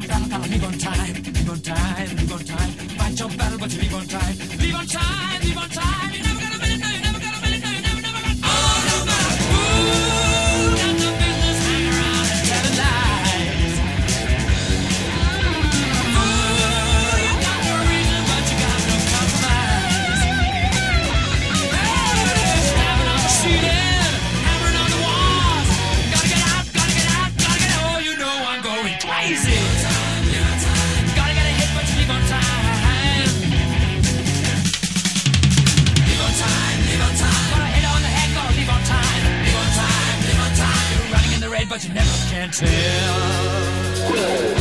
Gotta leave on time, leave on time, leave on time. Fight your battle, but you leave on time. Leave on time, leave on time. You never got a minute, no, you never got a minute, no, you never got. Oh, no matter who got the business, hang around and tell lies. Ooh, you got no reason, but you got no compromise. Hey, stabbing on the ceiling, hammering on the walls. Gotta get out, gotta get out, gotta get out. Oh, you know I'm going crazy. Gotta get a hit, but you leave on time. Leave on time, leave on time. Gotta hit on the head, gotta leave on time. Leave on time, leave on time. You're running in the red, but you never can tell.